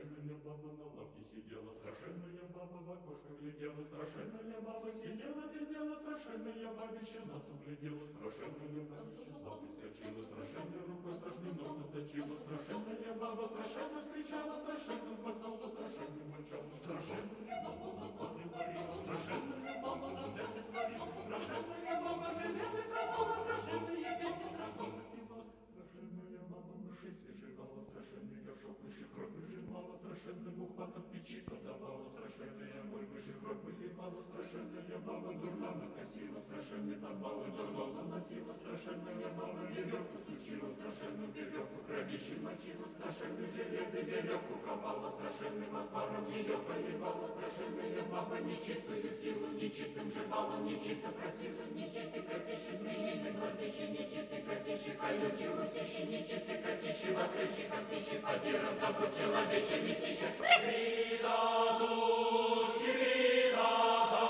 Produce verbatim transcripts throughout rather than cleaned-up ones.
Страшенная баба на лавке сидела, страшенная баба в окошко глядела, страшенная баба сидела без дела, страшенная бабища нас углядела, страшенная бабища с лавки скочила, страшенной рукой страшный нож наточила, страшенная баба страшенно скричала, страшенно взмахнула, страшенно мочала, страшенная баба молоко не варила, страшенная баба запяты творила, страшенная баба железо ковала, страшенные песни страшно запевала, страшенная баба мышей свежевала, страшенный горшок мыши кровь выжимала, страшенная буква от печи подавала, страшенная боль мыши кровь выливала, страшенная баба дурна накосила, страшенный подвал и дурном заносила, страшенная баба веревку сучила, страшенную веревку кровище мочила, страшенной железо веревку ковала, страшенным отваром ее поливала, страшенная баба нечистую силу, нечистым жевалом, нечисто просила, нечистый котище, змеиный глазище, нечистый котище, колючий усище, нечистый котище, вострющий котище, поди раздобудь человече месище. Рида душки, рида да.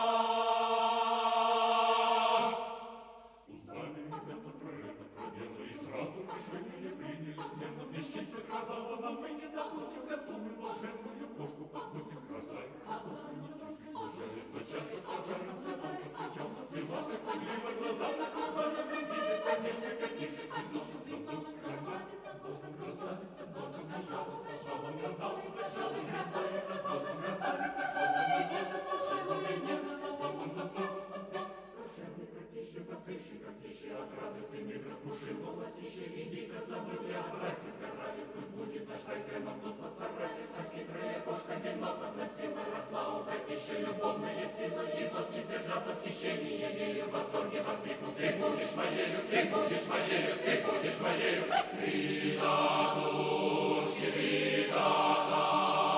Узнали ребята про это, про дело, и сразу решение приняли смело. Бесчинство кровавого мы не допустим, готовы волшебную кошку подпустим. Красавица, кошка, часто сажали, светом постучал, слева, стыдливо, глаза закрывали, влюбились, конечно, котище, котище, признала, красавица, кошка, красавица, кошка, смеялась, сначала раздала, бежала, красавица, кошка, красавица, кошка, смеялась, сначала ей нежно стала, он готов, ступал. Страшенный котище, вострющий котище, от радости миг распушило лосище, и дико забыли о страсти, сгорает, пусть будет наш рай прямо тут под сараем, а хитрая кошка вино подносила, росла у котища любовная сила, и вот не сдержав восхищения ею, в восторге воскликнул: ты будешь моею, ты будешь моею, ты будешь моею. Рида душки, рида да.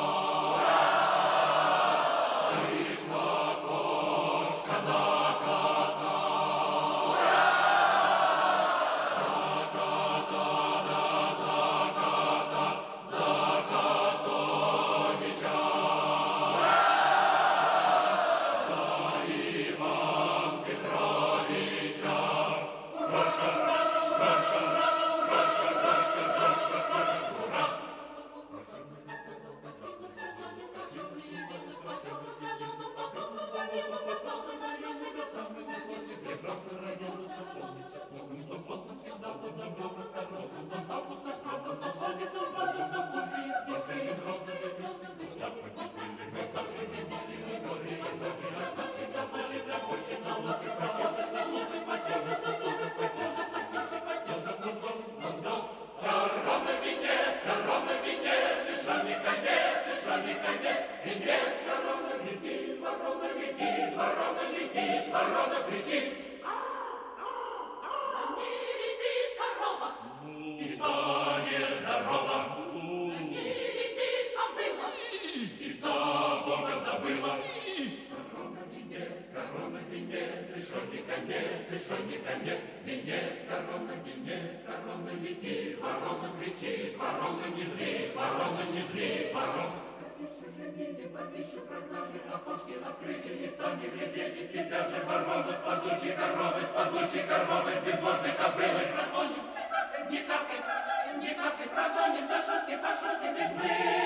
Пришла кошка за кота, за кота, да, за кота, за котовича. Иван Петровича. Всегда позабыл про сорок, что знал, что что-то, что хватит, что хватит, что слушает, сколько из розовых звезд. Так победили мы, так победили мы, скорее, скорее, рассказчик, слушай, пряпущица, лучше почешется, лучше спотежится, столько спотежится, столько потежится, гол, корона венец, корона венец, и шами конец, и шами конец, венец, корона летит, ворона летит, ворона летит, ворона кричит. И та нездорова, за ней летит кобыла, и та Бога забыла. Корона венец, корона венец, и шо не конец, и шо не конец, венец, корона венец, корона летит, ворона кричит, ворона не злись, ворона не злись, ворона. Котище женили, бабищу прогнали, окошки открыли и сами глядели, тебя же ворона с падучей коровой, с падучей коровой, с безбожной кобылой прогоним. Не капай, не капай, прогоним, до шутки пошутим, ведь мы